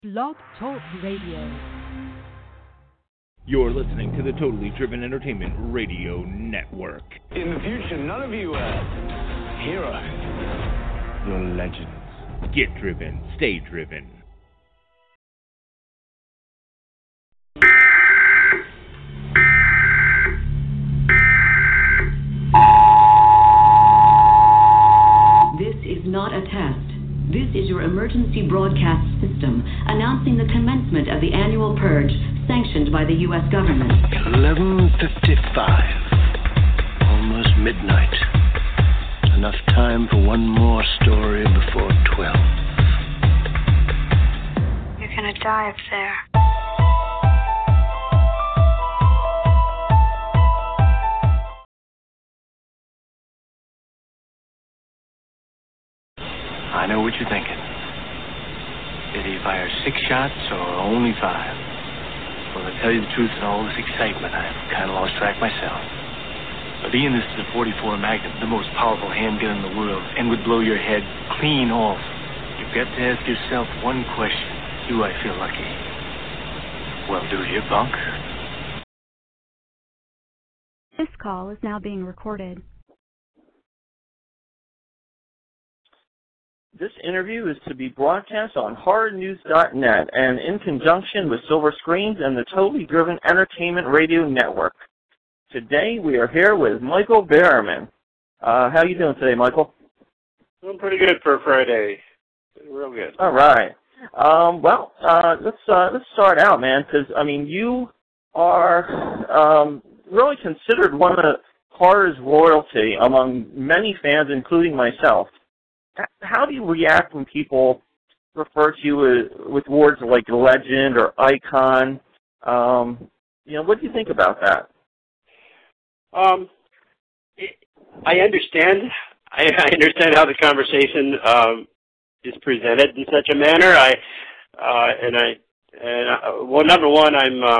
Blog Talk Radio. You're listening to the Totally Driven Entertainment Radio Network. In the future, none of you heroes. You're legends. Get driven, stay driven. This is not a test. This is your emergency broadcast system announcing the commencement of the annual purge sanctioned by the U.S. government. 11:55. Almost midnight. Enough time for one more story before 12. You're gonna die up there. I know what you're thinking. Did he fire 6 shots or only 5? Well, to tell you the truth, in all this excitement, I've kind of lost track myself. But Ian, this is a .44 Magnum, the most powerful handgun in the world, and would blow your head clean off. You've got to ask yourself one question. Do I feel lucky? Well, do you, punk? This call is now being recorded. This interview is to be broadcast on HorrorNews.net and in conjunction with Silver Screens and the Totally Driven Entertainment Radio Network. Today we are here with Michael Behrman. How are you doing today, Michael? Doing pretty good for a Friday. Real good. All right. Let's start out, man, because I mean you are really considered one of the horror's royalty among many fans, including myself. How do you react when people refer to you with words like legend or icon? What do you think about that? I understand. I understand how the conversation is presented in such a manner. Well, number one,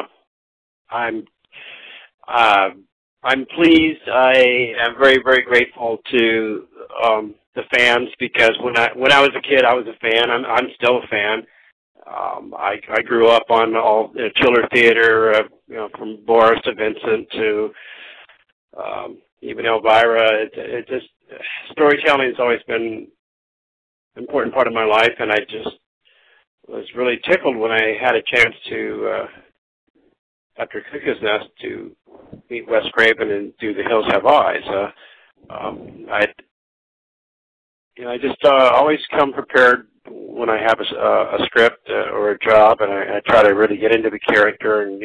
I'm pleased. I am very, very grateful to the fans, because when I was a kid, I was a fan. I'm still a fan. I grew up on all Chiller Theater, from Boris to Vincent to even Elvira. It just storytelling has always been an important part of my life, and I just was really tickled when I had a chance to, after Cuckoo's Nest, to meet Wes Craven and do The Hills Have Eyes. I just always come prepared when I have a script or a job, and I try to really get into the character and,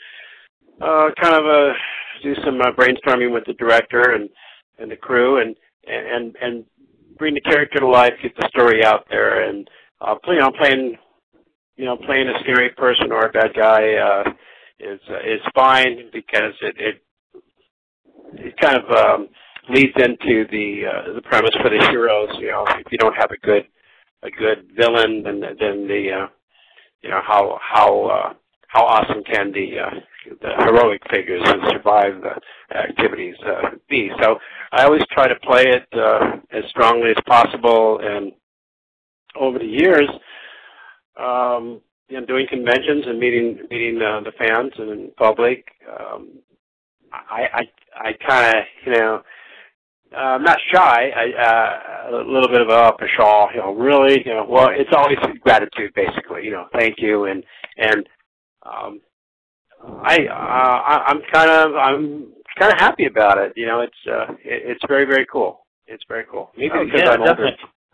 do some brainstorming with the director and the crew and bring the character to life, get the story out there. And, playing a scary person or a bad guy is fine, because it kind of leads into the premise for the heroes. If you don't have a good villain, then the how awesome can the heroic figures who survive the activities be? So I always try to play it as strongly as possible. And over the years, doing conventions and meeting the fans and public, I kind of I'm not shy. A little bit of a pshaw, really. Well, it's always gratitude, basically. Thank you, and I'm kind of happy about it. It's very, very cool. It's very cool. Maybe because I'm older.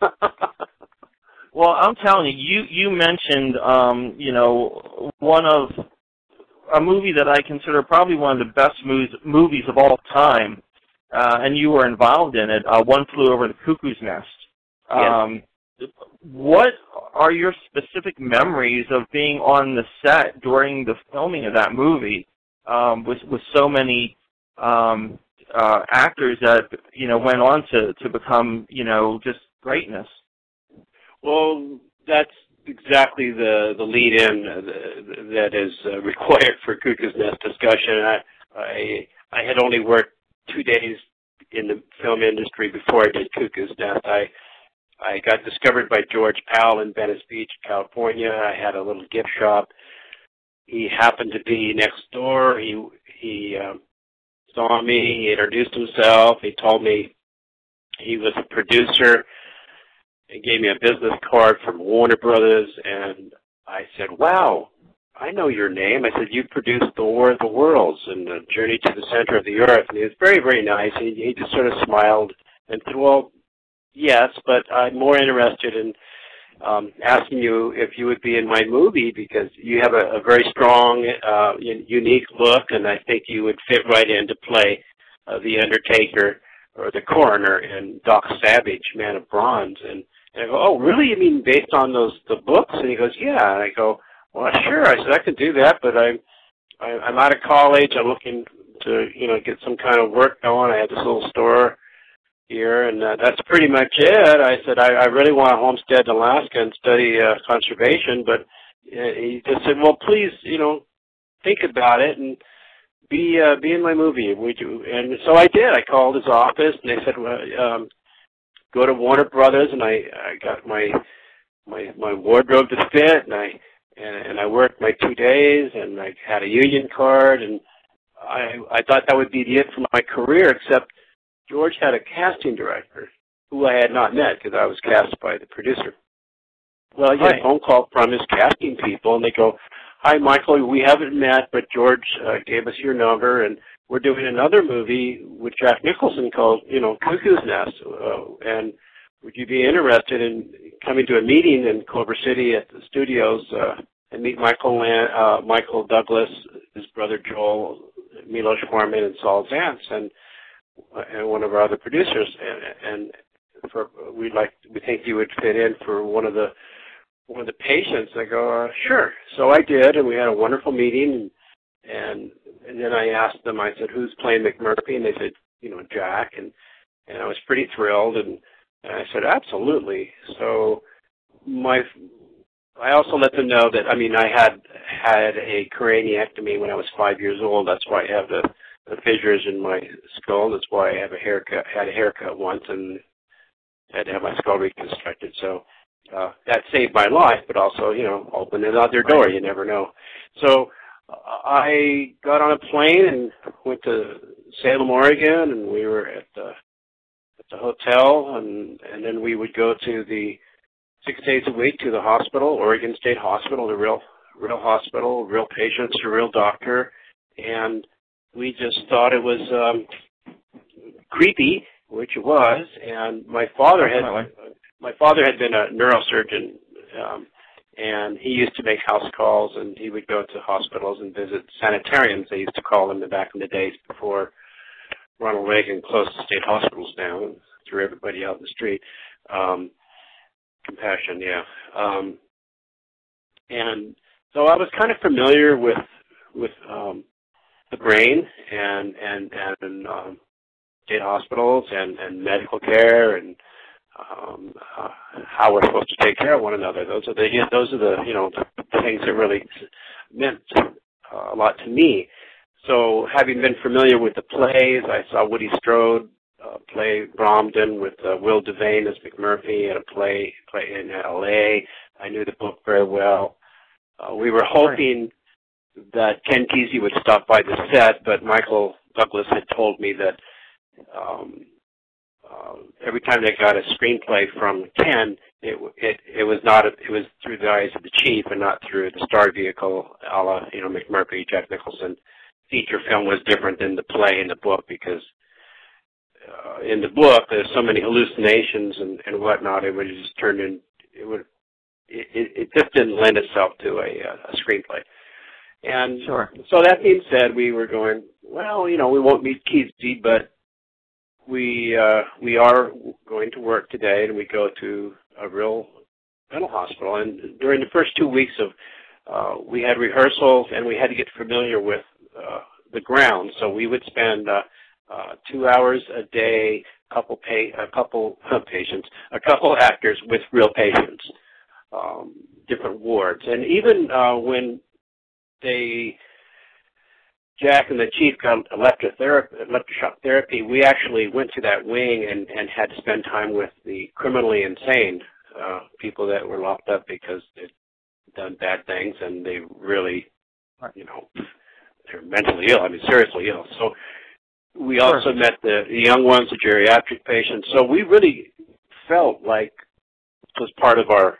Well, I'm telling you, you mentioned one of a movie that I consider probably one of the best movies of all time. And you were involved in it, One Flew Over the Cuckoo's Nest. Yes. What are your specific memories of being on the set during the filming of that movie, with so many actors that went on to become just greatness? Well, that's exactly the lead-in that is required for Cuckoo's Nest discussion. I had only worked 2 days in the film industry before I did Cuckoo's Nest. I got discovered by George Powell in Venice Beach, California. I had a little gift shop. He happened to be next door. He saw me. He introduced himself. He told me he was a producer. He gave me a business card from Warner Brothers, and I said, wow, I know your name. I said, you produced The War of the Worlds and The Journey to the Center of the Earth. And he was very, very nice. He just sort of smiled and said, well, yes, but I'm more interested in asking you if you would be in my movie because you have a very strong, unique look, and I think you would fit right in to play the Undertaker or the Coroner in Doc Savage, Man of Bronze. And I go, oh, really? You mean based on the books? And he goes, yeah. And I go, well, sure. I said, I could do that, but I'm out of college. I'm looking to, get some kind of work going. I had this little store here, and that's pretty much it. I said, I really want to homestead in Alaska and study conservation, but he just said, well, please, think about it and be in my movie. Would you? And so I did. I called his office, and they said, well, go to Warner Brothers, and I got my wardrobe to fit, and I worked my 2 days, and I had a union card, and I thought that would be it for my career, except George had a casting director who I had not met because I was cast by the producer. Well, I get a phone call from his casting people, and they go, hi, Michael, we haven't met, but George gave us your number, and we're doing another movie with Jack Nicholson called, Cuckoo's Nest, and would you be interested in coming to a meeting in Culver City at the studios and meet Michael Douglas, his brother Joel, Milos Forman, and Saul Zaentz, and one of our other producers, and we think you would fit in for one of the patients. I go, sure. So I did, and we had a wonderful meeting, and then I asked them. I said, who's playing McMurphy? And they said, Jack, and I was pretty thrilled, and I said, absolutely. So I also let them know that I had a craniectomy when I was 5 years old. That's why I have the fissures in my skull. That's why I have had a haircut once and had to have my skull reconstructed. So that saved my life, but also, opened another door. You never know. So I got on a plane and went to Salem, Oregon, and we were at the hotel, and then we would go to the 6 days a week to the hospital, Oregon State Hospital, the real hospital, real patients, a real doctor, and we just thought it was creepy, which it was. And my father had been a neurosurgeon, and he used to make house calls, and he would go to hospitals and visit sanitariums. They used to call them back in the days before Ronald Reagan closed the state hospitals down and threw everybody out in the street. Compassion, yeah. And so I was kind of familiar with the brain and state hospitals and medical care and how we're supposed to take care of one another. Those are the things that really meant a lot to me. So having been familiar with the plays, I saw Woody Strode play Bromden with Will Devane as McMurphy at a play in L.A. I knew the book very well. We were hoping that Ken Kesey would stop by the set, but Michael Douglas had told me that every time they got a screenplay from Ken, it was through the eyes of the chief and not through the star vehicle, a la McMurphy, Jack Nicholson. Feature film was different than the play in the book because in the book there's so many hallucinations and whatnot. It would just turn in. It just didn't lend itself to a screenplay. And so that being said, we were going, well, we won't meet Kesey, but we are going to work today, and we go to a real mental hospital. And during the first 2 weeks we had rehearsals, and we had to get familiar with the ground. So we would spend 2 hours a day, a couple actors with real patients, different wards. And even when they Jack and the Chief got electroshock therapy, we actually went to that wing and had to spend time with the criminally insane, people that were locked up because they'd done bad things and they really, they're mentally ill, seriously ill. So we also met the young ones, the geriatric patients. So we really felt like it was part of our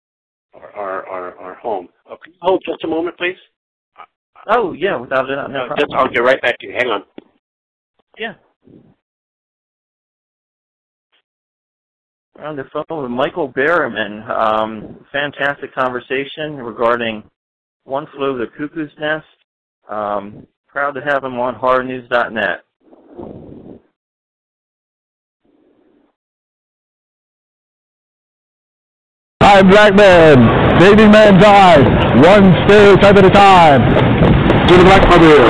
home. Okay, hold just a moment, please. Oh, yeah, without it. No problem. I'll get right back to you. Hang on. Yeah. We're on the phone with Michael Berriman. Fantastic conversation regarding One Flew Over the Cuckoo's Nest. Proud to have him on horrornews.net. I'm Black Man. Baby man died. One stereotype at a time. To the Black Mother.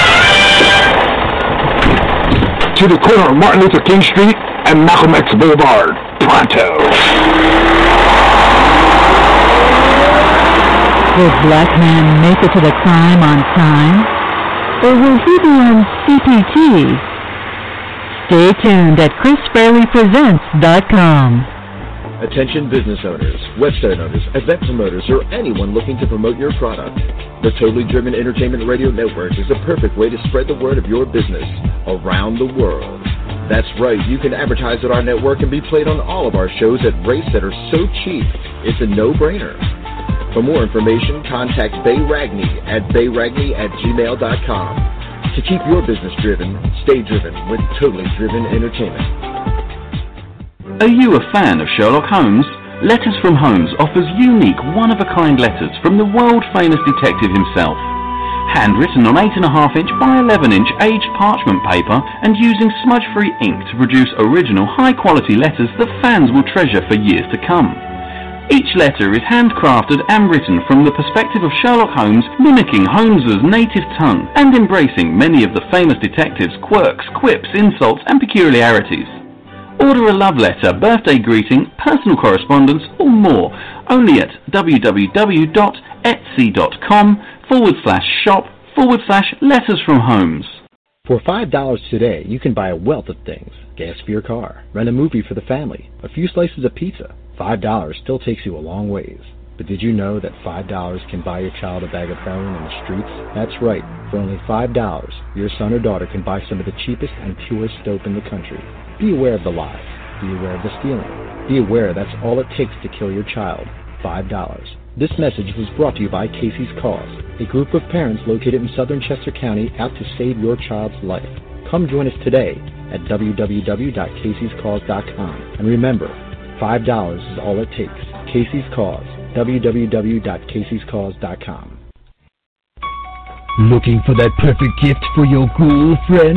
To the corner of Martin Luther King Street and Malcolm X Boulevard. Pronto. Will Black Man make it to the crime on time? Or will he be on CPT? Stay tuned at ChrisFairleyPresents.com. Attention business owners, website owners, event promoters, or anyone looking to promote your product. The Totally Driven Entertainment Radio Network is the perfect way to spread the word of your business around the world. That's right, you can advertise at our network and be played on all of our shows at rates that are so cheap, it's a no-brainer. For more information, contact Bay Ragney at bayragney@gmail.com. To keep your business driven, stay driven with Totally Driven Entertainment. Are you a fan of Sherlock Holmes? Letters from Holmes offers unique, one-of-a-kind letters from the world-famous detective himself. Handwritten on 8.5-inch by 11-inch aged parchment paper and using smudge-free ink to produce original, high-quality letters that fans will treasure for years to come. Each letter is handcrafted and written from the perspective of Sherlock Holmes, mimicking Holmes's native tongue and embracing many of the famous detective's quirks, quips, insults, and peculiarities. Order a love letter, birthday greeting, personal correspondence, or more, only at www.etsy.com/shop/letters from Holmes. For $5 today, you can buy a wealth of things. Gas for your car, rent a movie for the family, a few slices of pizza. $5 still takes you a long ways. But did you know that $5 can buy your child a bag of heroin in the streets? That's right. For only $5, your son or daughter can buy some of the cheapest and purest dope in the country. Be aware of the lies. Be aware of the stealing. Be aware that's all it takes to kill your child. $5. This message was brought to you by Casey's Cause, a group of parents located in southern Chester County out to save your child's life. Come join us today at www.caseyscause.com. And remember, $5 is all it takes. Casey's Cause. www.caseyscause.com. Looking for that perfect gift for your ghoul friend?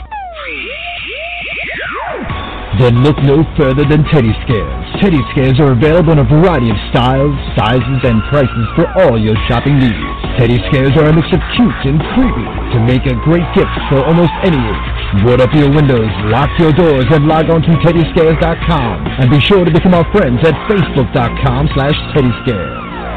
Then look no further than Teddy Scares. Teddy Scares are available in a variety of styles, sizes, and prices for all your shopping needs. Teddy Scares are a mix of cute and creepy to make a great gift for almost any age. Board up your windows, lock your doors, and log on to TeddyScares.com. And be sure to become our friends at Facebook.com/TeddyScares.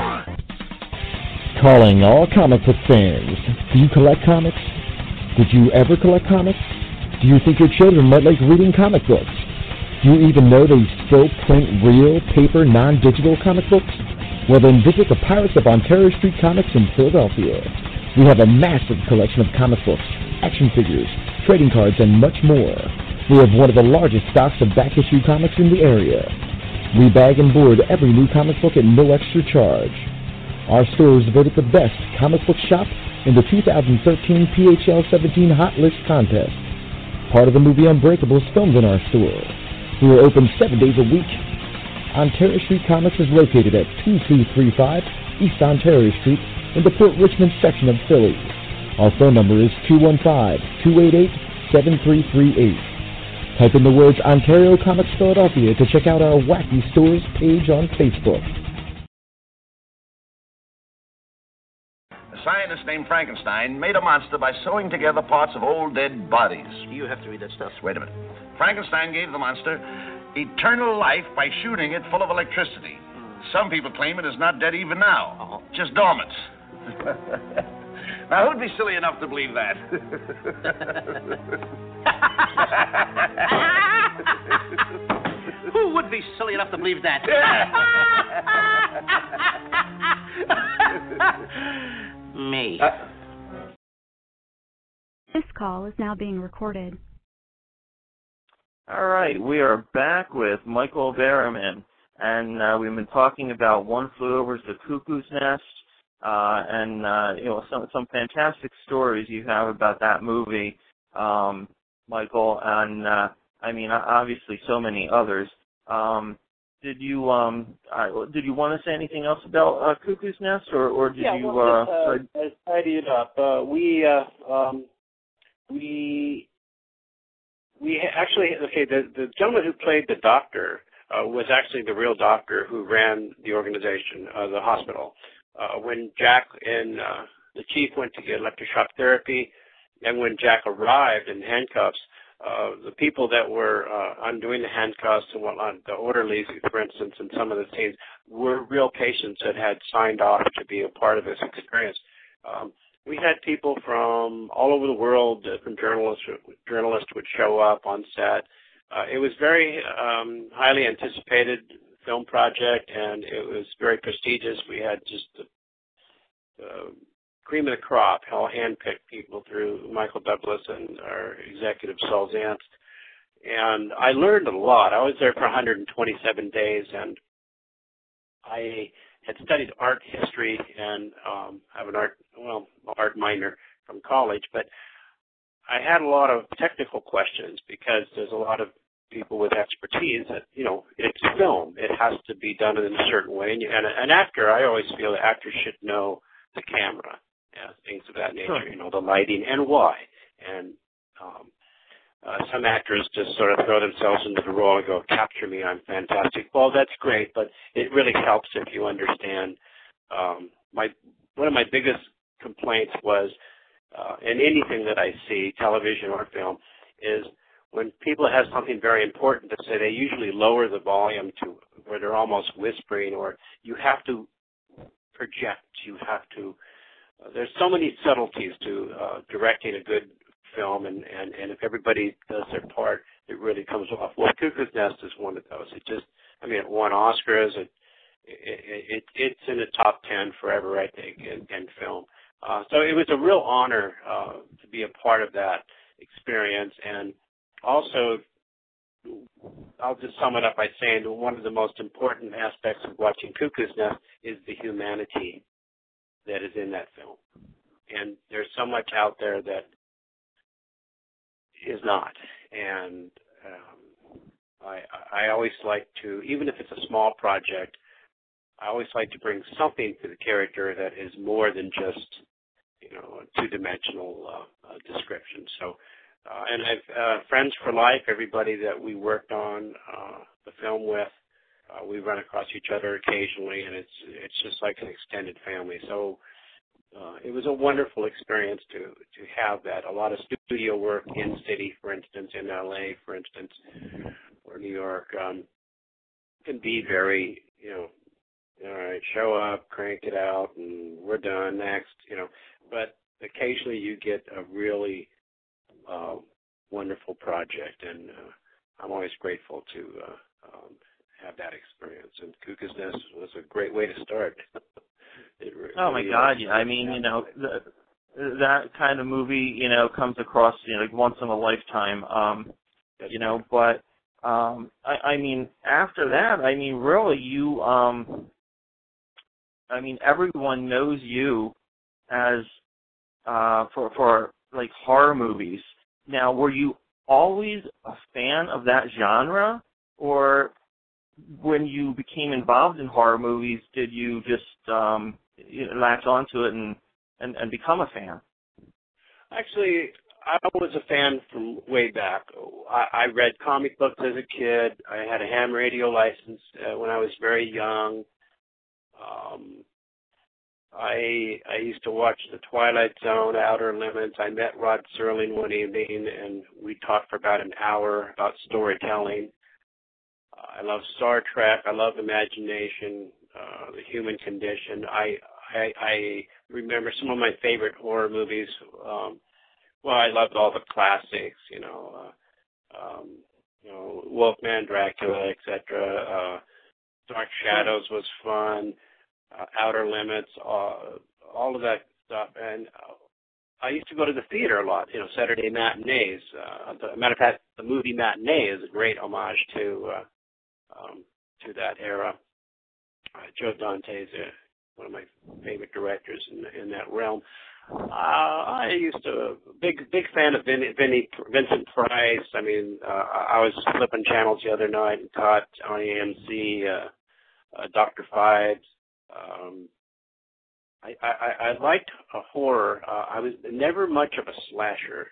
Calling all comic book fans. Do you collect comics? Did you ever collect comics? Do you think your children might like reading comic books? Do you even know they still print real, paper, non-digital comic books? Well, then visit the Pirates of Ontario Street Comics in Philadelphia. We have a massive collection of comic books, action figures, trading cards, and much more. We have one of the largest stocks of back-issue comics in the area. We bag and board every new comic book at no extra charge. Our store is voted the best comic book shop in the 2013 PHL 17 Hot List contest. Part of the movie Unbreakable is filmed in our store. We are open 7 days a week. Ontario Street Comics is located at 2235 East Ontario Street in the Port Richmond section of Philly. Our phone number is 215-288-7338. Type in the words Ontario Comics Philadelphia to check out our Wacky Stores page on Facebook. A scientist named Frankenstein made a monster by sewing together parts of old dead bodies. You have to read that stuff. Wait a minute. Frankenstein gave the monster eternal life by shooting it full of electricity. Some people claim it is not dead even now, just dormant. Now, who'd be silly enough to believe that? Who would be silly enough to believe that? Me. This call is now being recorded. All right, we are back with Michael Berryman, and we've been talking about One Flew Over the Cuckoo's Nest, and some fantastic stories you have about that movie, Michael, and obviously so many others. Did you want to say anything else about Cuckoo's Nest, or did you? I tidy it up. We actually, the gentleman who played the doctor was actually the real doctor who ran the organization, the hospital. When Jack and the chief went to get electroshock therapy, and when Jack arrived in handcuffs, the people that were undoing the handcuffs and whatnot, the orderlies, for instance, in some of the scenes, were real patients that had signed off to be a part of this experience. We had people from all over the world, different journalists would show up on set. It was very highly anticipated film project, and it was very prestigious. We had just the cream of the crop, all hand-picked people through Michael Douglas and our executive Saul Zaentz. And I learned a lot. I was there for 127 days, and I had studied art history and have an art minor from college, but I had a lot of technical questions because there's a lot of people with expertise that, it's film. It has to be done in a certain way. And an actor, I always feel the actor should know the camera, things of that nature, sure. The lighting and why. And some actors just sort of throw themselves into the role and go, capture me, I'm fantastic. Well, that's great, but it really helps if you understand. One of my biggest complaints was, in anything that I see, television or film, is when people have something very important to say, they usually lower the volume to where they're almost whispering, or you have to project, there's so many subtleties to directing a good film, and if everybody does their part, it really comes off. Well, Cuckoo's Nest is one of those. It won Oscars. It's in the top 10 forever, I think, in film. So it was a real honor to be a part of that experience. And also, I'll just sum it up by saying that one of the most important aspects of watching Cuckoo's Nest is the humanity that is in that film. And there's so much out there that is not. And I always like to, even if it's a small project, I always like to bring something to the character that is more than just, a two-dimensional description. So, and I've friends for life, everybody that we worked on the film with, we run across each other occasionally, and it's just like an extended family. So it was a wonderful experience to have that. A lot of studio work in city, for instance, in LA, for instance, or New York, can be very, all right, show up, crank it out, and we're done next, But occasionally you get a really wonderful project, and I'm always grateful to have that experience. And Cuckoo's Nest was a great way to start. Oh my God! I mean, that kind of movie, comes across, like once in a lifetime. But I mean, after that, I mean, really, you, everyone knows you as for like horror movies. Now, were you always a fan of that genre, or when you became involved in horror movies, did you just latch onto it and become a fan? Actually, I was a fan from way back. I read comic books as a kid. I had a ham radio license when I was very young. I used to watch The Twilight Zone, Outer Limits. I met Rod Serling one evening, and we talked for about an hour about storytelling. I love Star Trek. I love imagination, the human condition. I I remember some of my favorite horror movies. Well, I loved all the classics, Wolfman, Dracula, etc. Dark Shadows was fun. Outer Limits, all of that stuff. And I used to go to the theater a lot, Saturday matinees. Matter of fact, the movie Matinee is a great homage to that era. Joe Dante is one of my favorite directors in that realm. I used to big fan of Vincent Price. I mean, I was flipping channels the other night and caught on AMC Dr. Phibes. I liked a horror. I was never much of a slasher.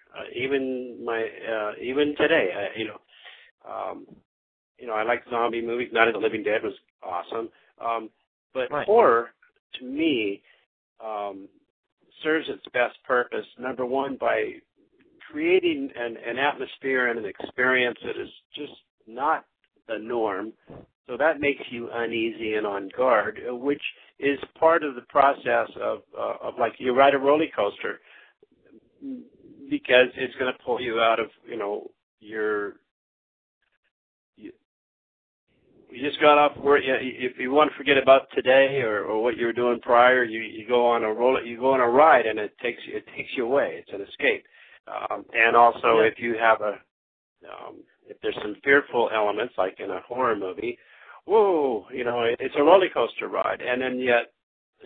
Even today, I like zombie movies. Night of the Living Dead was awesome. But horror, to me, serves its best purpose, number one, by creating an atmosphere and an experience that is just not the norm. So that makes you uneasy and on guard, which is part of the process of like you ride a roller coaster, because it's going to pull you out of, you just got off work. If you want to forget about today or what you were doing prior, you go on a ride, and it takes you away. It's an escape. And also, if you have if there's some fearful elements, like in a horror movie, whoa, it's a roller coaster ride, and then yet,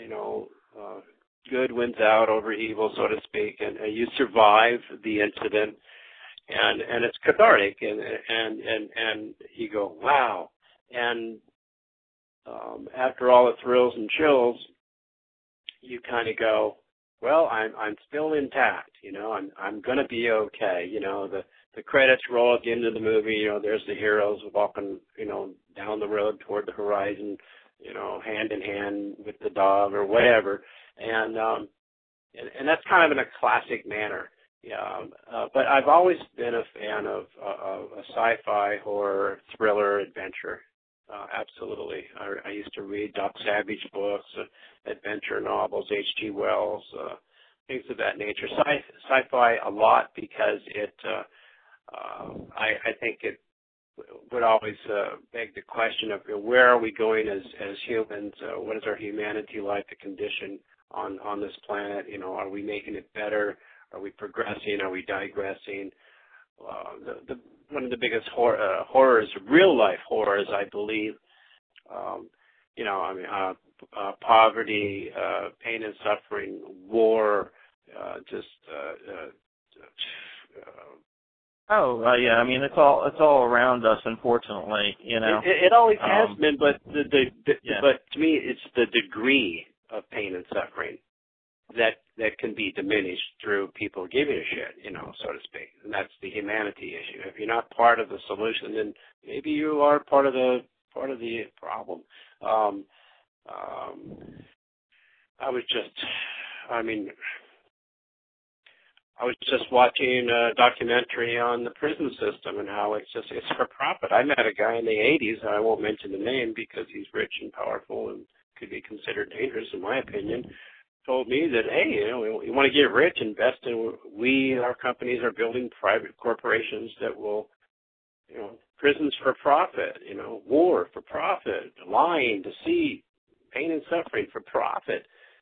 good wins out over evil, so to speak, and you survive the incident, and it's cathartic, and you go, wow. And after all the thrills and chills, you kind of go, well, I'm still intact. I'm going to be okay. The credits roll at the end of the movie. There's the heroes walking, down the road toward the horizon, hand in hand with the dog or whatever, and that's kind of in a classic manner. Yeah, but I've always been a fan of a sci-fi, horror, thriller, adventure. Absolutely. I used to read Doc Savage books, adventure novels, H.G. Wells, things of that nature. Sci-fi a lot, because it, I think it would always beg the question of where are we going as humans? What is our humanity like, the condition on this planet? Are we making it better? Are we progressing? Are we digressing? One of the biggest horrors, real-life horrors, I believe, poverty, pain and suffering, war, yeah. I mean, it's all around us, unfortunately. It always has been, but but to me, it's the degree of pain and suffering that can be diminished through people giving a shit, so to speak. And that's the humanity issue. If you're not part of the solution, then maybe you are part of the problem. I was just watching a documentary on the prison system and how it's for profit. I met a guy in the 80s, and I won't mention the name because he's rich and powerful and could be considered dangerous, in my opinion, told me that, hey, you want to get rich, invest in, our companies are building private corporations that will, prisons for profit, war for profit, lying, deceit, pain and suffering for profit,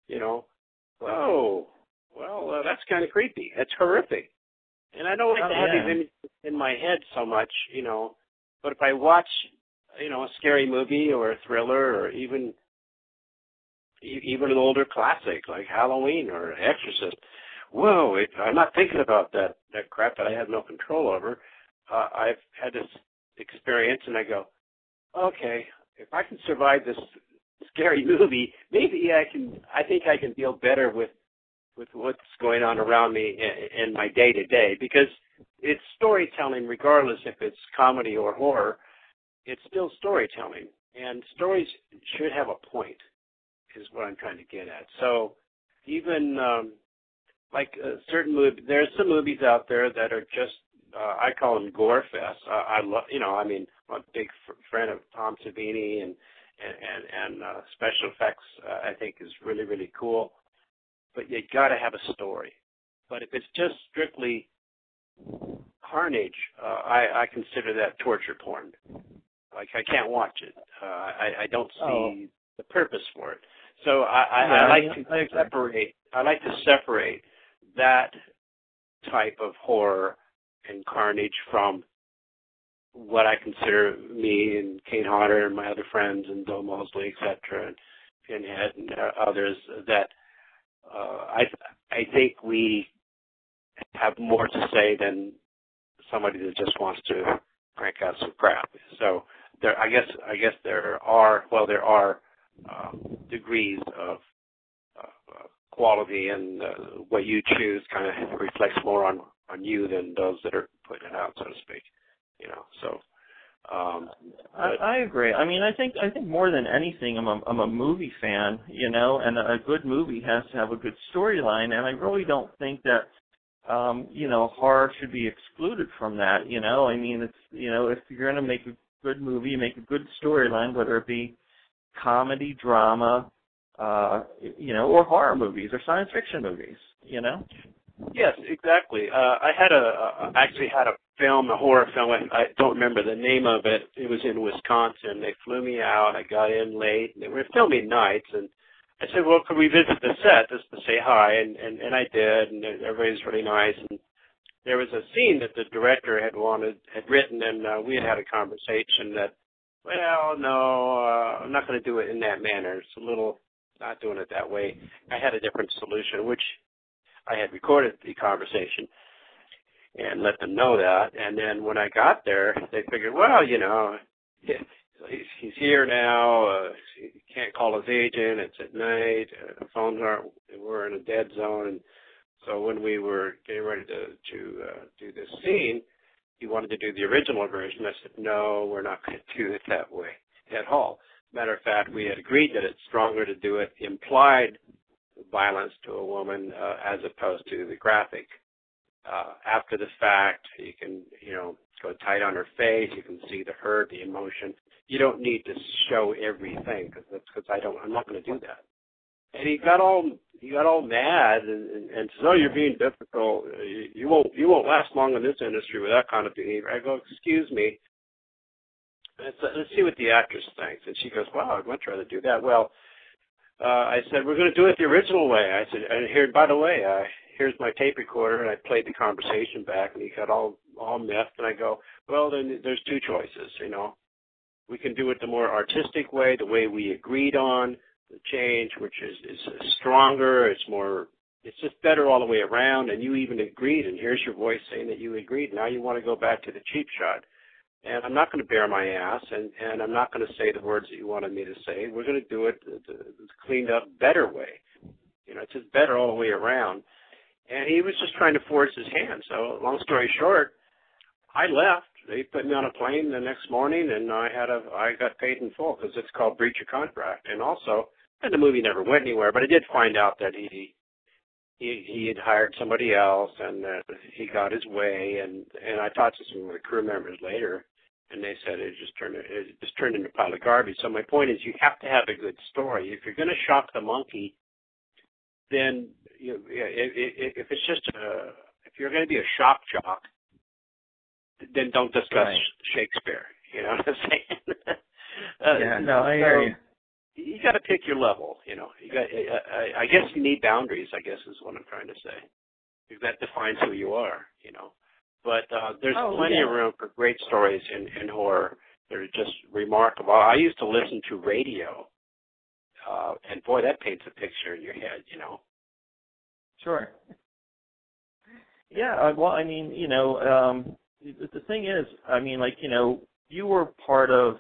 Whoa, well, that's kind of creepy. That's horrific. And I don't like to have these images in my head so much, but if I watch, a scary movie or a thriller or even an older classic like Halloween or Exorcist, whoa, I'm not thinking about that crap that I have no control over. I've had this experience, and I go, okay, if I can survive this scary movie, maybe I think I can deal better with what's going on around me in my day-to-day, because it's storytelling regardless if it's comedy or horror. It's still storytelling, and stories should have a point, is what I'm trying to get at. So even certain movies, there's some movies out there that are just, I call them gore fest. I love, I'm a big friend of Tom Savini and special effects, I think, is really, really cool. But you got to have a story. But if it's just strictly carnage, I consider that torture porn. Like, I can't watch it. I don't see the purpose for it. So I like to separate that type of horror and carnage from what I consider me and Kane Hodder and my other friends and Bill Mosley, etc., and Pinhead and others that I think we have more to say than somebody that just wants to crank out some crap. So I guess there are degrees of quality, and what you choose kind of reflects more on you than those that are putting it out, so to speak. So I agree. I mean, I think more than anything, I'm a movie fan, and a good movie has to have a good storyline, and I really don't think that horror should be excluded from that. I mean, it's if you're going to make a good movie, you make a good storyline, whether it be comedy, drama, or horror movies or science fiction movies. Yes, exactly. I actually had a horror film. I don't remember the name of it. It was in Wisconsin. They flew me out. I got in late. They were filming nights, and I said, well, could we visit the set just to say hi? And I did, and everybody's really nice. And there was a scene that the director had written, and we had a conversation that, well, no, I'm not going to do it in that manner. It's a little not doing it that way. I had a different solution, which I had recorded the conversation and let them know that. And then when I got there, they figured, well, he's here now. He can't call his agent. It's at night. The phones we're in a dead zone. And so when we were getting ready to do this scene, he wanted to do the original version. I said, no, we're not going to do it that way at all. Matter of fact, we had agreed that it's stronger to do it implied violence to a woman as opposed to the graphic. After the fact, you can, go tight on her face. You can see the hurt, the emotion. You don't need to show everything because I'm not going to do that. And he got all mad and says, "Oh, you're being difficult. You won't last long in this industry with that kind of behavior." I go, "Excuse me. Let's see what the actress thinks." And she goes, "Wow, I'd much rather do that." Well, I said, "We're going to do it the original way." I said, "And here, by the way, here's my tape recorder," and I played the conversation back, and he got all miffed. And I go, "Well, then there's two choices. We can do it the more artistic way, the way we agreed on, the change, which is stronger. It's just better all the way around. And you even agreed, and here's your voice saying that you agreed. Now you want to go back to the cheap shot." And I'm not going to bare my ass, and I'm not going to say the words that you wanted me to say. We're going to do it the cleaned up, better way. It's just better all the way around. And he was just trying to force his hand. So long story short, I left. They put me on a plane the next morning, and I got paid in full because it's called breach of contract. And also, and the movie never went anywhere, but I did find out that he had hired somebody else, and he got his way. And I talked to some of the crew members later, and they said it just turned into a pile of garbage. So my point is, you have to have a good story. If you're going to shock the monkey, then if it's just if you're going to be a shock jock, then don't discuss Shakespeare. You know what I'm saying? I hear you. You got to pick your level. You got. I guess you need boundaries. I guess is what I'm trying to say. Because that defines who you are. But there's plenty of room for great stories in horror. They're just remarkable. I used to listen to radio, and boy, that paints a picture in your head. Sure. Yeah. Well, I mean, the thing is, I mean, you were part of,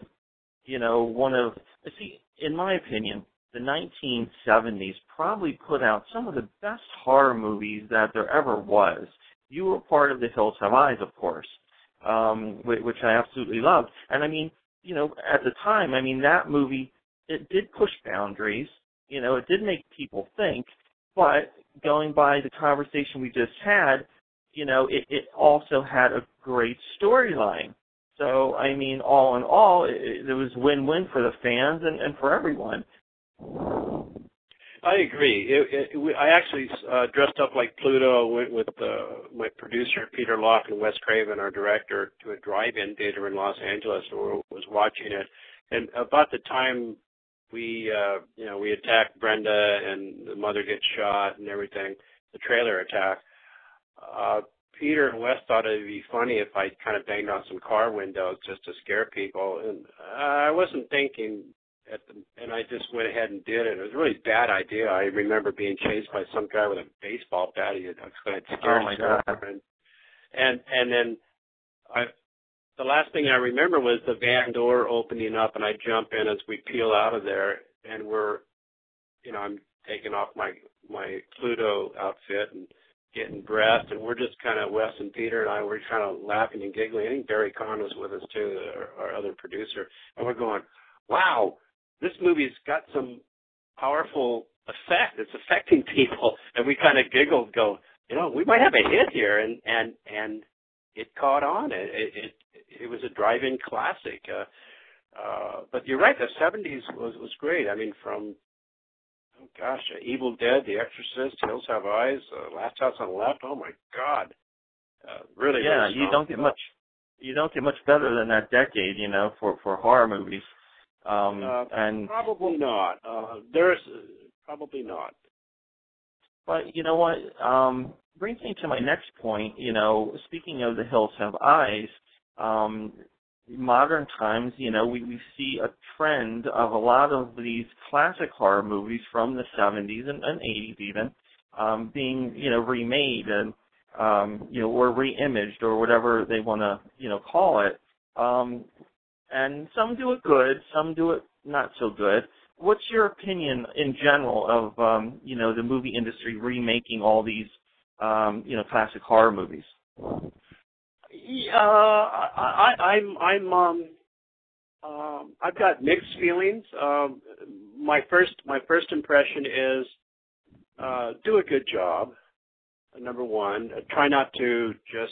in my opinion, the 1970s probably put out some of the best horror movies that there ever was. You were part of The Hills Have Eyes, of course, which I absolutely loved. And I mean, at the time, I mean, that movie, it did push boundaries. It did make people think. But going by the conversation we just had, it also had a great storyline. So, I mean, all in all, it was win-win for the fans and for everyone. I agree. I actually dressed up like Pluto, went with my producer, Peter Locke, and Wes Craven, our director, to a drive-in theater in Los Angeles, and was watching it. And about the time we attacked Brenda and the mother gets shot and everything, the trailer attack, Peter and Wes thought it'd be funny if I kind of banged on some car windows just to scare people. And I wasn't thinking and I just went ahead and did it. It was a really bad idea. I remember being chased by some guy with a baseball bat. He had scared my God. And then the last thing I remember was the van door opening up, and I jump in as we peel out of there, and I'm taking off my Pluto outfit and getting dressed, and we're just kind of, Wes and Peter and I were kind of laughing and giggling. I think Barry Kahn was with us too, our other producer, and we're going, wow, this movie's got some powerful effect. It's affecting people. And we kind of giggled, go, we might have a hit here. And it caught on. It was a drive-in classic. But you're right, the 70s was great. I mean, from, Evil Dead, The Exorcist, Hills Have Eyes, Last House on the Left. Oh, my God. Really, yeah, really you don't get much better than that decade, for horror movies. And probably not. There's probably not. But you know what? Brings me to my next point. Speaking of The Hills Have Eyes, modern times, we see a trend of a lot of these classic horror movies from the 70s and 80s even being, remade and or re-imaged or whatever they want to, call it. And some do it good, some do it not so good. What's your opinion in general of, the movie industry remaking all these, classic horror movies? I've got mixed feelings. My first impression is do a good job. Number one, try not to just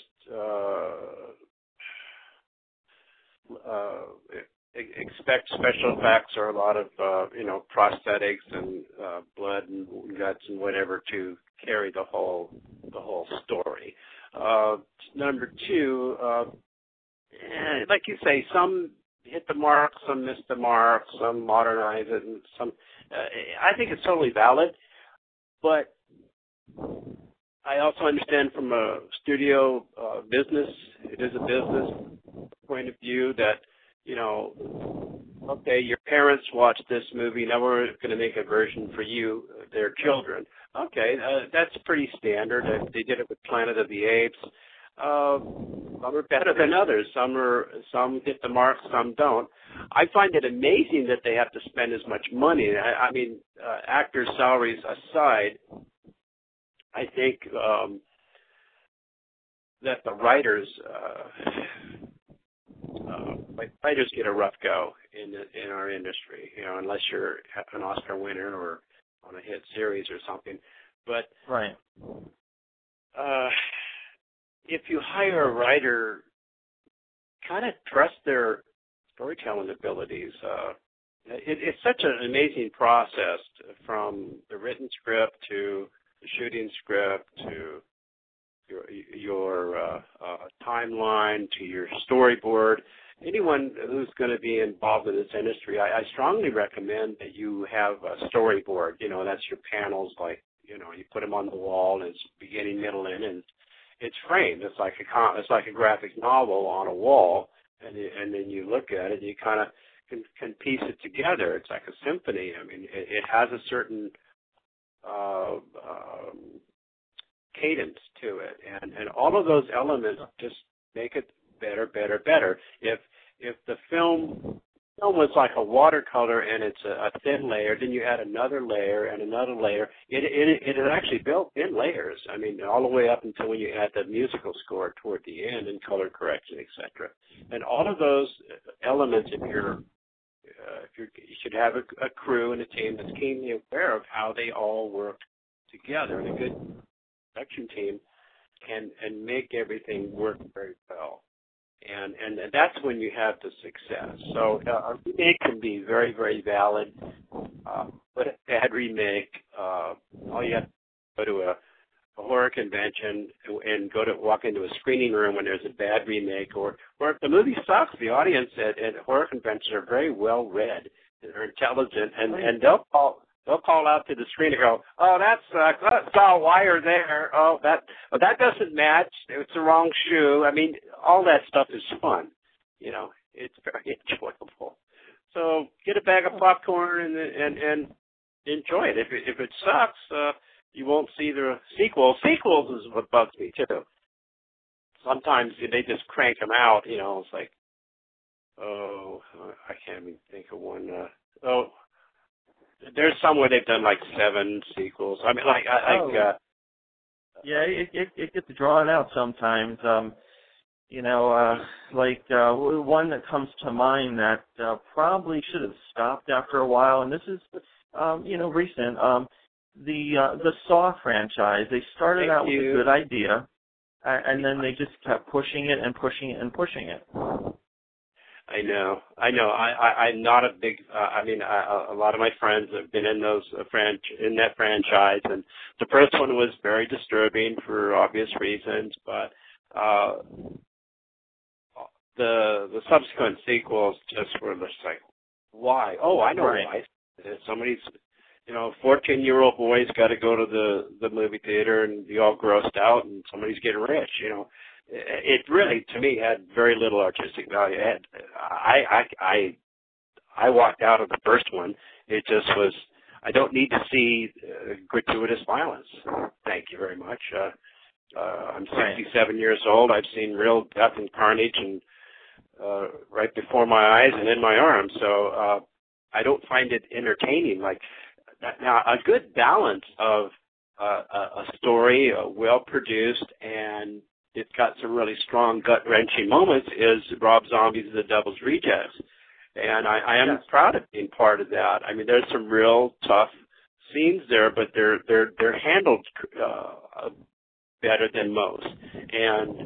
expect special effects or a lot of prosthetics and blood and guts and whatever to carry the whole story. Number two, like you say, some hit the mark, some miss the mark, some modernize it, and some. I think it's totally valid, but I also understand from a studio business, it is a business point of view that, okay, your parents watched this movie, now we're going to make a version for you, their children. Okay, that's pretty standard. They did it with Planet of the Apes. Some are better than others. Some hit the mark, some don't. I find it amazing that they have to spend as much money. I mean, actors' salaries aside, I think that the writers get a rough go in our industry, unless you're an Oscar winner or on a hit series or something. But right. If you hire a writer, kind of trust their storytelling abilities. It's such an amazing process from the written script to the shooting script to your timeline to your storyboard. Anyone who's going to be involved in this industry, I strongly recommend that you have a storyboard. That's your panels, like, you put them on the wall, and it's beginning, middle, end, and it's framed. It's like a graphic novel on a wall, and then you look at it, and you kind of can piece it together. It's like a symphony. I mean, it has a certain cadence to it, and all of those elements just make it better. If the film was like a watercolor and it's a thin layer, then you add another layer and another layer. It actually built in layers. I mean, all the way up until when you add the musical score toward the end and color correction, etc. And all of those elements, you should have a crew and a team that's keenly aware of how they all work together. And a good production team can make everything work very well. and that's when you have the success. So a remake can be very, very valid, but a bad remake, all you have to go to a horror convention and walk into a screening room when there's a bad remake, or if the movie sucks, the audience at horror conventions are very well read, they're intelligent, and they'll call out to the screen and go, "Oh, that sucks. Oh, I saw a wire there. Oh, that doesn't match. It's the wrong shoe." I mean, all that stuff is fun. It's very enjoyable. So get a bag of popcorn and enjoy it. If it sucks, you won't see the sequel. Sequels is what bugs me too. Sometimes they just crank them out. It's like, I can't even think of one. There's some where they've done like 7 sequels. I mean, it gets drawn out sometimes. One that comes to mind that probably should have stopped after a while, and this is, recent. The Saw franchise. They started out with a good idea, and then they just kept pushing it and pushing it and pushing it. I know. I'm not a big. A lot of my friends have been in in that franchise, and the first one was very disturbing for obvious reasons. But the subsequent sequels just were just like, why? Oh, I know why. Somebody's, 14-year-old boy's got to go to the movie theater and be all grossed out, and somebody's getting rich. It really, to me, had very little artistic value. I walked out of the first one. It just was, I don't need to see gratuitous violence. Thank you very much. I'm 67 years old. I've seen real death and carnage and right before my eyes and in my arms. So I don't find it entertaining. Like now, a good balance of a story, well-produced, and it's got some really strong gut-wrenching moments is Rob Zombie's The Devil's Rejects. And I am proud of being part of that. I mean, there's some real tough scenes there, but they're handled better than most. And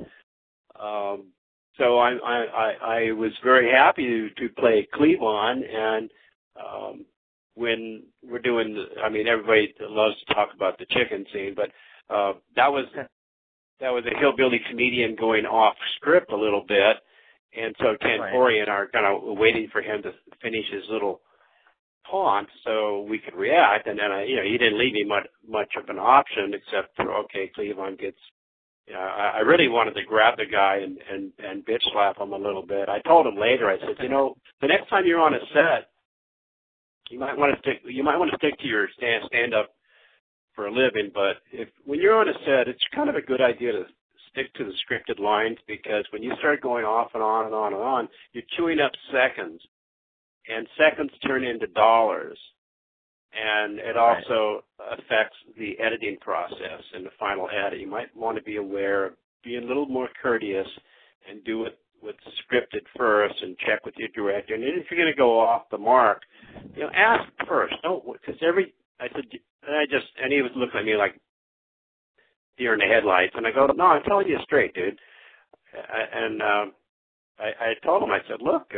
so I was very happy to play Cleavon. And when we're doing, everybody loves to talk about the chicken scene, but that was a hillbilly comedian going off script a little bit. And so Ken Forey and I are kind of waiting for him to finish his little taunt so we could react. And then, he didn't leave me much of an option except for, okay, Cleavon gets, I really wanted to grab the guy and bitch slap him a little bit. I told him later, I said, the next time you're on a set, you might want to stick to your stand up for a living, but when you're on a set, it's kind of a good idea to stick to the scripted lines, because when you start going off and on and on and on, you're chewing up seconds, and seconds turn into dollars, and it also affects the editing process and the final edit. You might want to be aware of being a little more courteous and do it what's scripted first and check with your director. And if you're going to go off the mark, ask first. Because and he was looking at me like deer in the headlights, and I go, no, I'm telling you straight, dude. And I told him, I said, look,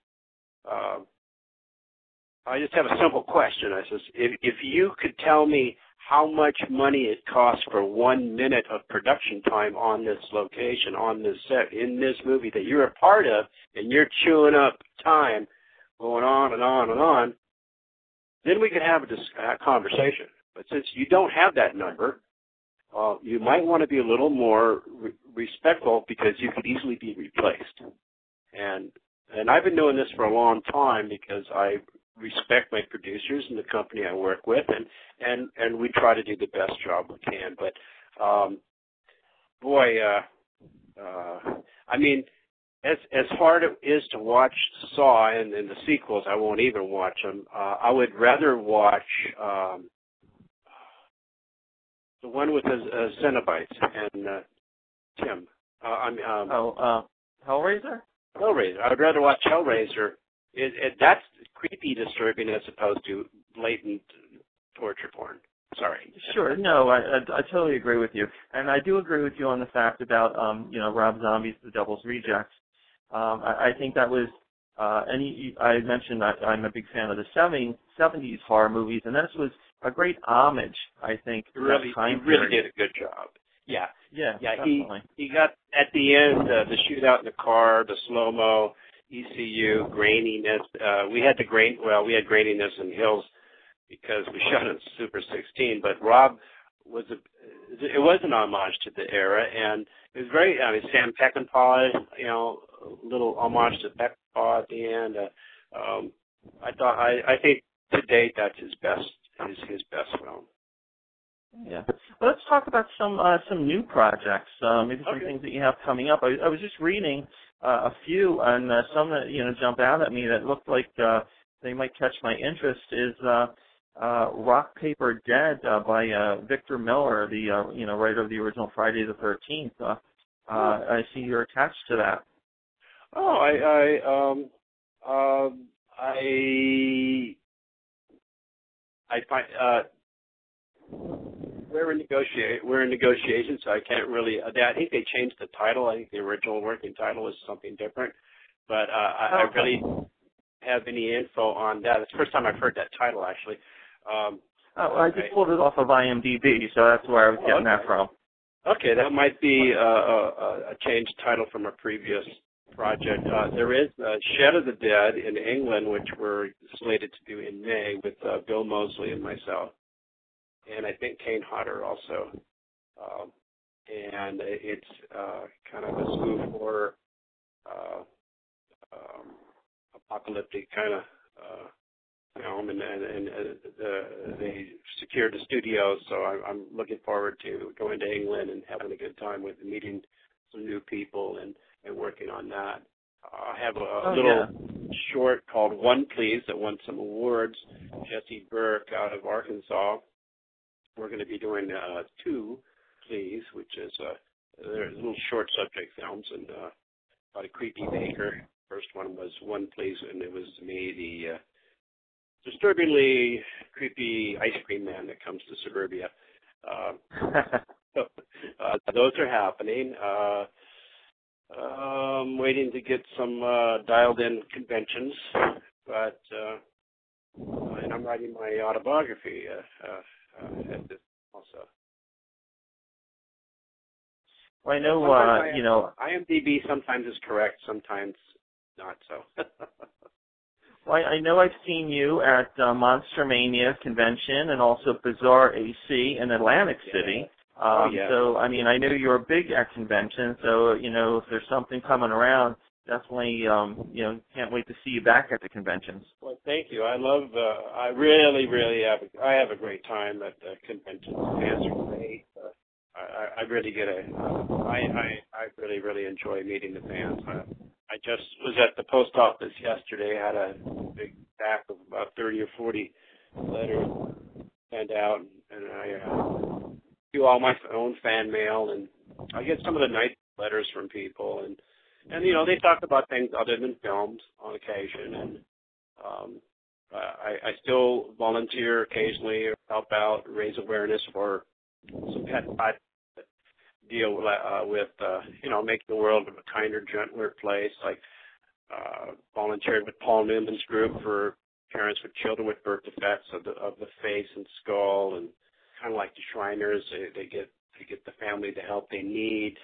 I just have a simple question. I says, if you could tell me how much money it costs for 1 minute of production time on this location, on this set, in this movie that you're a part of, and you're chewing up time going on and on and on, then we could have a conversation. But since you don't have that number, you might want to be a little more respectful, because you could easily be replaced. And I've been doing this for a long time because I respect my producers and the company I work with, and we try to do the best job we can. But as hard it is to watch Saw and the sequels, I won't even watch them. I would rather watch the one with the Cenobites and Tim. Hellraiser? Hellraiser. I would rather watch Hellraiser. That's creepy, disturbing, as opposed to blatant torture porn. Sorry. Sure. No, I totally agree with you, and I do agree with you on the fact about Rob Zombie's The Devil's Rejects. I think that was, I mentioned I'm a big fan of the 70s horror movies, and this was a great homage, I think. He really did a good job. Yeah. Definitely. He got at the end the shootout in the car, the slow mo, ECU, graininess. We had graininess in Hills because we shot in Super 16. But Rob was an homage to the era, and it was very. Sam Peckinpah, a little homage to Peckinpah at the end. I think to date that's his best film. Yeah. Well, let's talk about some new projects, maybe some things that you have coming up. I was just reading a few, and some that jump out at me that looked like they might catch my interest is Rock Paper Dead by Victor Miller, the writer of the original Friday the 13th. I see you're attached to that. Oh, I find we're in negotiations, so I can't really. I think they changed the title. I think the original working title was something different, but I really don't have any info on that. It's the first time I've heard that title, actually. I just pulled it off of IMDb, so that's where I was getting that from. Okay, that might be a changed title from a previous project. There is Shed of the Dead in England, which we're slated to do in May with Bill Moseley and myself. And I think Kane Hodder also. And it's kind of a spoof horror, apocalyptic kind of film, and they secured the studio, so I'm looking forward to going to England and having a good time with meeting some new people and working on that. I have a little short called One Please that won some awards. Jesse Burke out of Arkansas. We're going to be doing Two Please, which is they're little short subject films and about a creepy baker. First one was One Please, and it was me, the disturbingly creepy ice cream man that comes to suburbia. Those are happening. I'm waiting to get some dialed-in conventions, but and I'm writing my autobiography at this also. Well, I know, IMDb sometimes is correct, sometimes not so. Well, I know I've seen you at Monster Mania convention and also Bizarre AC in Atlantic City. So, I know you're big at conventions, so, if there's something coming around, definitely, can't wait to see you back at the conventions. Well, thank you. I really have a great time at the conventions. Fans are great. I really really enjoy meeting the fans. I just was at the post office yesterday. I had a big stack of about 30 or 40 letters sent out, and I do all my own fan mail, and I get some of the nice letters from people, and they talk about things other than films on occasion, and I still volunteer occasionally or help out, raise awareness for some pet projects that deal with making the world a kinder, gentler place. Like volunteered with Paul Newman's group for parents with children with birth defects of the face and skull, and kind of like the Shriners, they get the family the help they need.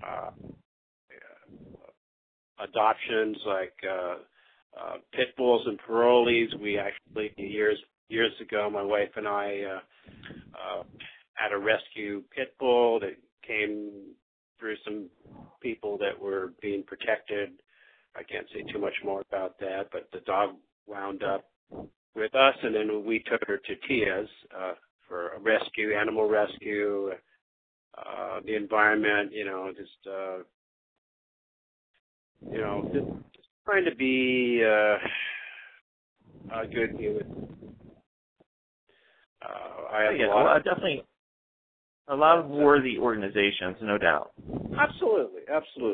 Adoptions like pit bulls and parolees. We actually years ago, my wife and I had a rescue pit bull that came through some people that were being protected. I can't say too much more about that, but the dog wound up with us, and then we took her to Tia's for a rescue, animal rescue. The environment, just trying to be a good human. Definitely a lot of worthy organizations, no doubt. Absolutely.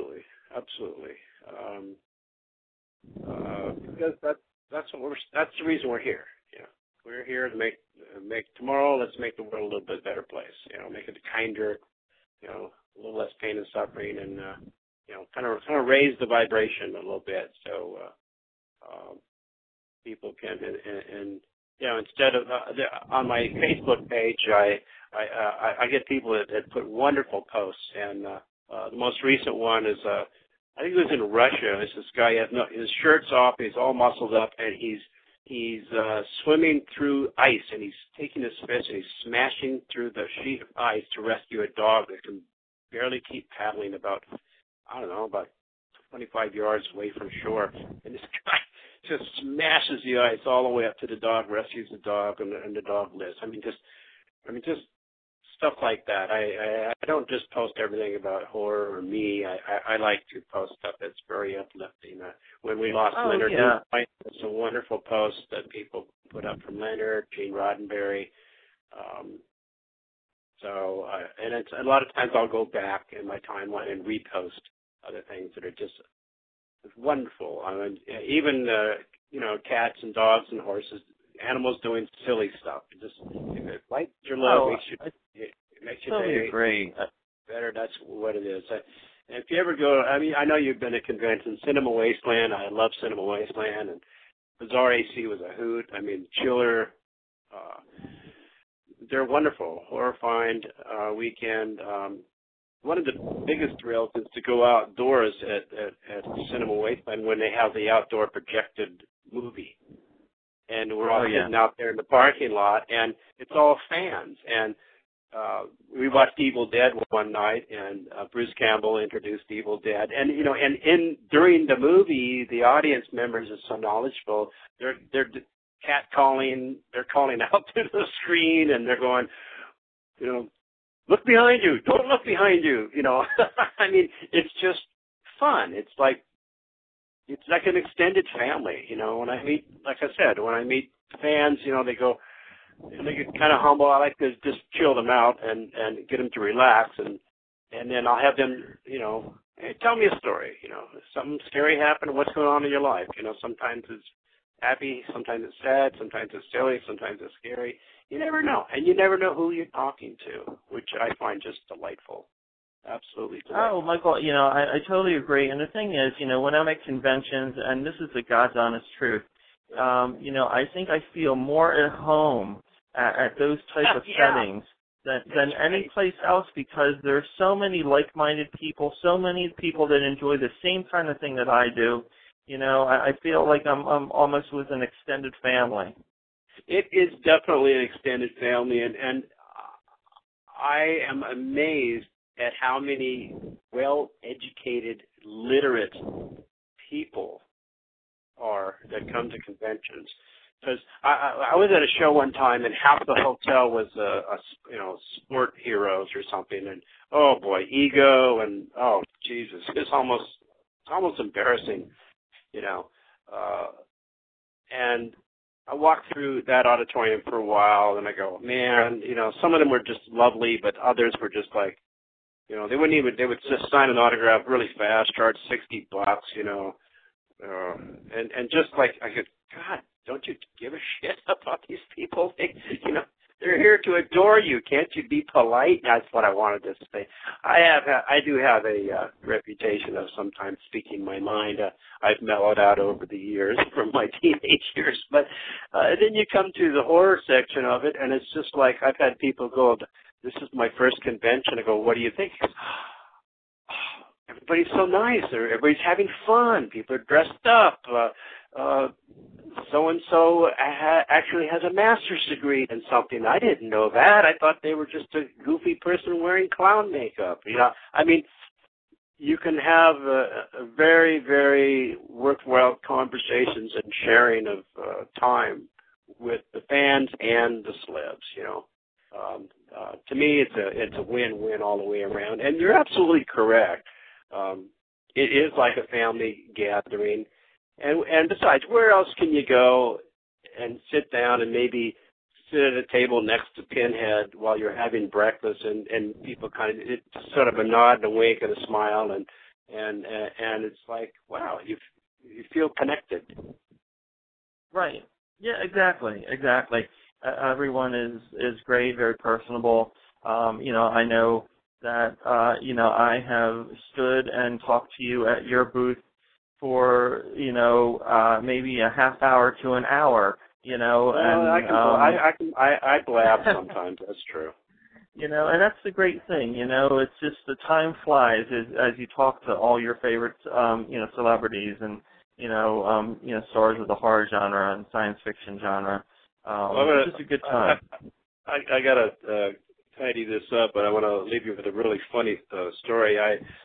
Because that's the reason we're here. We're here to make tomorrow. Let's make the world a little bit better place. Make it kinder. A little less pain and suffering, and kind of raise the vibration a little bit, so people can and instead of on my Facebook page, I get people that put wonderful posts, and the most recent one is I think it was in Russia. It's this guy his shirt's off, he's all muscled up, and he's swimming through ice, and he's taking his fist and he's smashing through the sheet of ice to rescue a dog that can barely keep paddling about 25 yards away from shore. And this guy just smashes the ice all the way up to the dog, rescues the dog, and the dog lives. I mean, just stuff like that. I don't just post everything about horror or me. I like to post stuff that's very uplifting. When we lost Leonard, it's a wonderful post that people put up from Leonard, Gene Roddenberry. And it's a lot of times I'll go back in my timeline and repost other things that are just wonderful. I mean, even cats and dogs and horses, animals doing silly stuff. Just light your load, makes your day great. Better. That's what it is. And if you ever go, I know you've been to conventions. Cinema Wasteland, I love Cinema Wasteland, and Bizarre AC was a hoot. I mean, Chiller, they're wonderful. Horror Find weekend. One of the biggest thrills is to go outdoors at Cinema Wasteland when they have the outdoor projected movie. And we're all sitting out there in the parking lot, and it's all fans. And we watched Evil Dead one night, and Bruce Campbell introduced Evil Dead. And during the movie, the audience members are so knowledgeable. They're catcalling. They're calling out to the screen, and they're going, look behind you. Don't look behind you. I mean, it's just fun. It's like an extended family. When I meet, like I said, when I meet fans, they go, they get kind of humble. I like to just chill them out and get them to relax, and then I'll have them, hey, tell me a story. Something scary happened. What's going on in your life? Sometimes it's happy, sometimes it's sad, sometimes it's silly, sometimes it's scary. You never know, and you never know who you're talking to, which I find just delightful. Absolutely delightful. Oh, Michael, I totally agree. And the thing is, when I'm at conventions, and this is the God's honest truth, I think I feel more at home at those type of settings than any place else, because there's so many like-minded people, so many people that enjoy the same kind of thing that I do. I feel like I'm almost with an extended family. It is definitely an extended family, and I am amazed at how many well-educated, literate people are that come to conventions. Because I was at a show one time, and half the hotel was sport heroes or something, and oh boy, ego, and oh Jesus, it's almost embarrassing, and I walked through that auditorium for a while, and I go, man, some of them were just lovely, but others were just like, they would just sign an autograph really fast, charge $60, and just like, I go, God, don't you give a shit about these people? They're here to adore you. Can't you be polite? That's what I wanted to say. I do have a reputation of sometimes speaking my mind. I've mellowed out over the years from my teenage years. But then you come to the horror section of it, and it's just like I've had people go, this is my first convention. I go, what do you think? He goes, everybody's so nice. Everybody's having fun. People are dressed up. So-and-so actually has a master's degree in something. I didn't know that. I thought they were just a goofy person wearing clown makeup. I mean, you can have a very, very worthwhile conversations and sharing of time with the fans and the celebs, to me, it's a win-win all the way around. And you're absolutely correct. It is like a family gathering. And besides, where else can you go and sit down and maybe sit at a table next to Pinhead while you're having breakfast, and people it's sort of a nod and a wink and a smile, and it's like, wow, you feel connected. Right. Yeah, exactly. Everyone is great, very personable. I know that I have stood and talked to you at your booth for maybe a half hour to an hour. I blab sometimes. That's true. And that's the great thing. It's just the time flies as you talk to all your favorite celebrities and stars of the horror genre and science fiction genre. It's just a good time. I gotta tidy this up, but I want to leave you with a really funny story.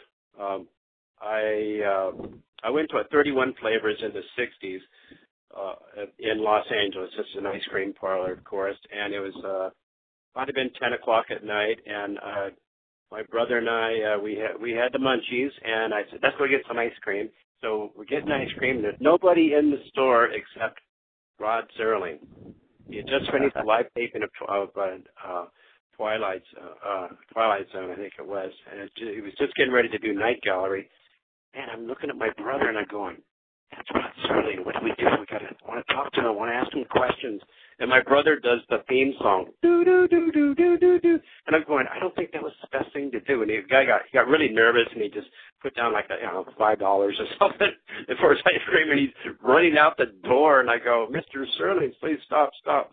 I went to 31 Flavors in the '60s in Los Angeles. It's an ice cream parlor, of course, and it was might have been 10 o'clock at night, and my brother and I we had the munchies, and I said, let's go get some ice cream. So we're getting ice cream. There's nobody in the store except Rod Serling. He had just finished the live taping of Twilight Zone, I think it was, and he was just getting ready to do Night Gallery. And I'm looking at my brother, and I'm going, that's Rod Serling. What do we do? I want to talk to him. I want to ask him questions. And my brother does the theme song, do do do do do do do. And I'm going, I don't think that was the best thing to do. And the guy got really nervous, and he just put down like $5 or something for his ice cream, and he's running out the door. And I go, Mr. Serling, please stop.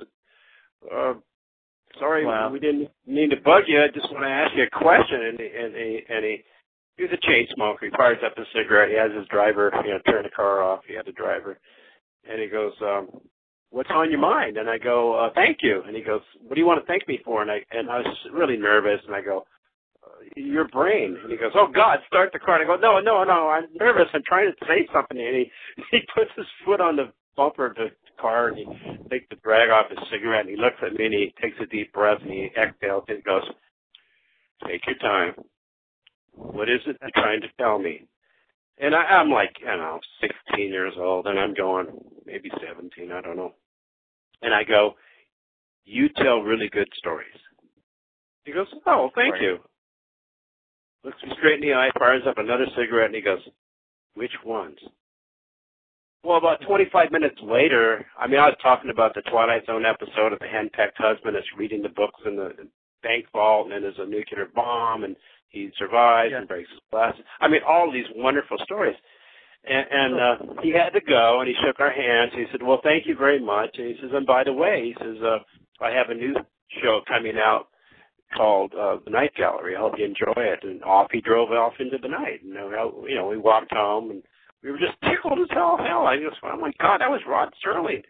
Sorry, we didn't mean to bug you. I just want to ask you a question. And he was a chain smoker. He fires up a cigarette. He has his driver, turn the car off. He had a driver. And he goes, what's on your mind? And I go, thank you. And he goes, what do you want to thank me for? And I was really nervous. And I go, your brain. And he goes, oh, God, start the car. And I go, no, I'm nervous. I'm trying to say something. And he puts his foot on the bumper of the car, and he takes the drag off his cigarette, and he looks at me, and he takes a deep breath, and he exhales, and he goes, take your time. What is it you're trying to tell me? And I'm like, 16 years old, and I'm going, maybe 17, I don't know. And I go, you tell really good stories. He goes, oh, thank you. Looks me straight in the eye, fires up another cigarette, and he goes, which ones? Well, about 25 minutes later, I was talking about the Twilight Zone episode of the henpecked husband that's reading the books in the bank vault, and then there's a nuclear bomb, and he survives and breaks his glasses. All these wonderful stories. And he had to go, and he shook our hands. He said, well, thank you very much. And he says, and by the way, he says, I have a new show coming out called The Night Gallery. I hope you enjoy it. And he drove off into the night. And, we walked home, and we were just tickled as hell. I just went, oh, my God, that was Rod Serling.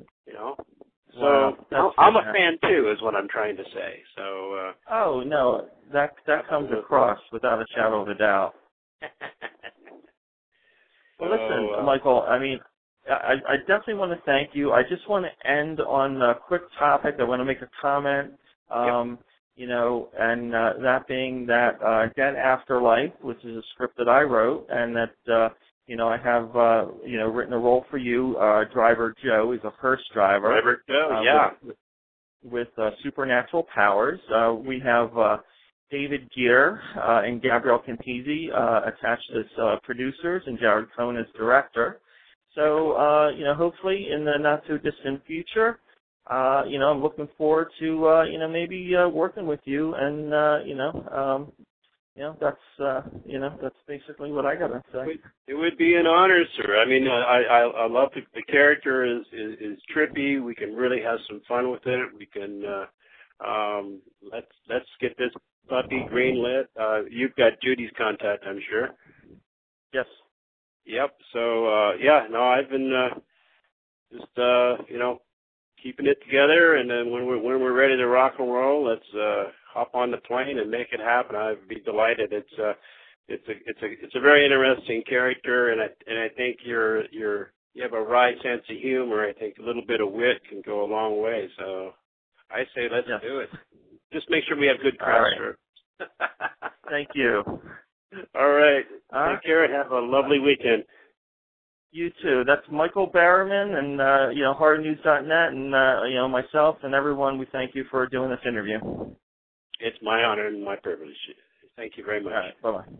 So I'm a fan, too, is what I'm trying to say. So. Oh, no, that comes across without a shadow of a doubt. Well, listen, Michael, I definitely want to thank you. I just want to end on a quick topic. I want to make a comment, and that being that Dead After Life, which is a script that I wrote, and that, I have, written a role for you, Driver Joe. He's a hearse driver. Driver Joe, With supernatural powers. We have David Gear and Gabrielle Campisi attached as producers, and Jared Cohn as director. So, hopefully in the not-too-distant future, I'm looking forward to, maybe working with you, and, that's basically what I got to say. It would be an honor, sir. I love the character is trippy. We can really have some fun with it. We can, let's get this puppy greenlit. You've got Judy's contact, I'm sure. Yes. Yep. So, I've been just, keeping it together, and then when we're ready to rock and roll, let's hop on the plane and make it happen. I'd be delighted. It's a very interesting character, and I think you have a wry sense of humor. I think a little bit of wit can go a long way. So I say let's do it. Just make sure we have good craft service. Thank you. All right. Take care and have a lovely weekend. You too. That's Michael Barrowman and, horrornews.net and, myself and everyone. We thank you for doing this interview. It's my honor and my privilege. Thank you very much. All right. Bye-bye.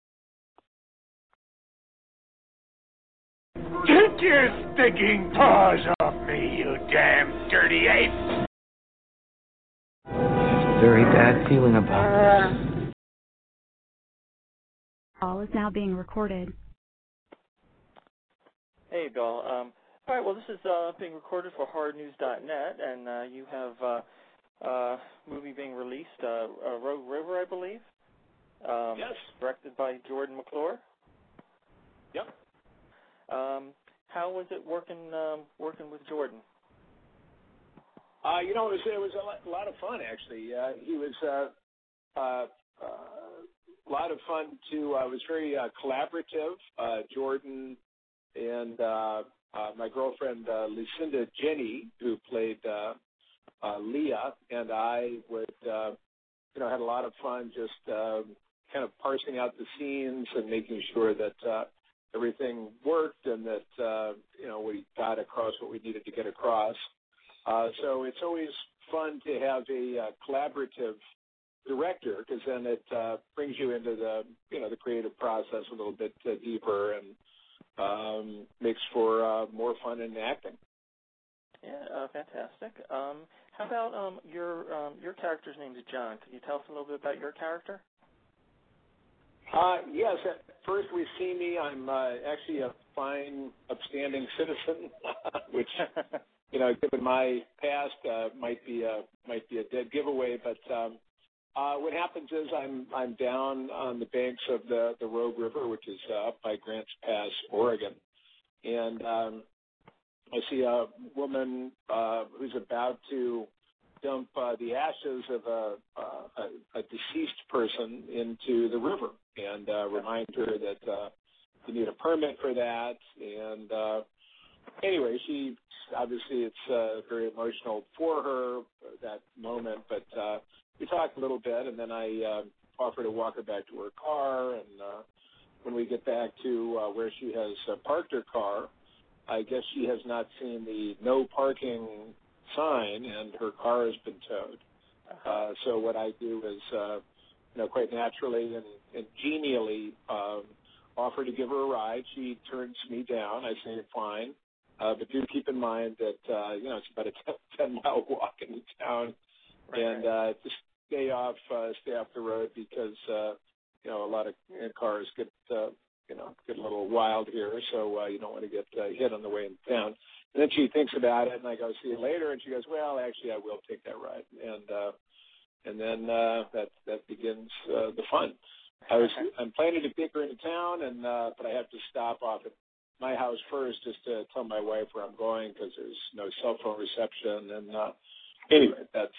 Take your stinking paws off me, you damn dirty ape! I have a very bad feeling about this. call is now being recorded. Hey, Bill. All right, well, this is being recorded for HorrorNews.net, and you have a movie being released, Rogue River, I believe. Yes. Directed by Jordan McClure. Yep. How was it working with Jordan? It was a lot of fun, actually. He was a lot of fun to. It was very collaborative. Jordan and my girlfriend Lucinda Jenny, who played Leah, and I would, had a lot of fun just kind of parsing out the scenes and making sure that everything worked and that we got across what we needed to get across. So it's always fun to have a collaborative director, because then it brings you into the creative process a little bit deeper and makes for more fun in acting. Yeah, fantastic. How about your character's name is John? Can you tell us a little bit about your character? Yes. At first we see me. I'm actually a fine, upstanding citizen, which given my past, might be a dead giveaway. But what happens is I'm down on the banks of the Rogue River, which is up by Grants Pass, Oregon, and I see a woman who's about to dump the ashes of a deceased person into the river, and remind her that you need a permit for that. And anyway, she obviously it's very emotional for her that moment, but we talked a little bit, and then I offer to walk her back to her car. And when we get back to where she has parked her car, I guess she has not seen the no parking sign, and her car has been towed. So what I do is, quite naturally and genially offer to give her a ride. She turns me down. I say, fine. But do keep in mind that, it's about a 10-mile walk into town. Right. And just stay off the road, because, a lot of cars get a little wild here, so you don't want to get hit on the way into town. And then she thinks about it, and I go, see you later. And she goes, well, actually, I will take that ride. And then that begins the fun. I'm planning to take her into town, but I have to stop off at my house first just to tell my wife where I'm going, because there's no cell phone reception. And anyway, that's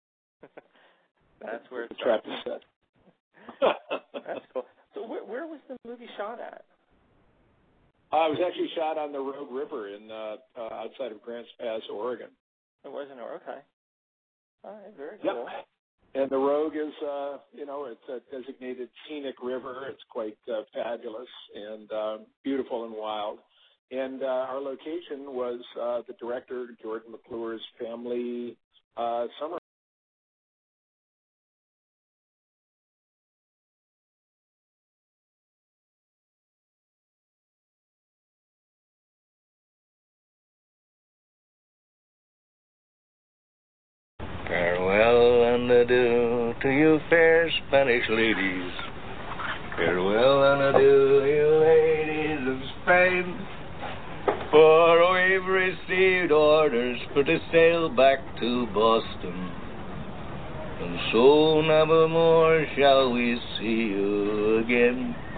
where the trap is set. That's cool. So where was the movie shot at? It was actually shot on the Rogue River in outside of Grants Pass, Oregon. It was in Oregon. Okay. All right, very cool. Yep. And the Rogue is, it's a designated scenic river. It's quite fabulous and beautiful and wild. And our location was the director, Jordan McClure's family summer. Farewell and adieu to you fair Spanish ladies. Farewell and adieu, you ladies of Spain. For we've received orders for to sail back to Boston. And so never more shall we see you again.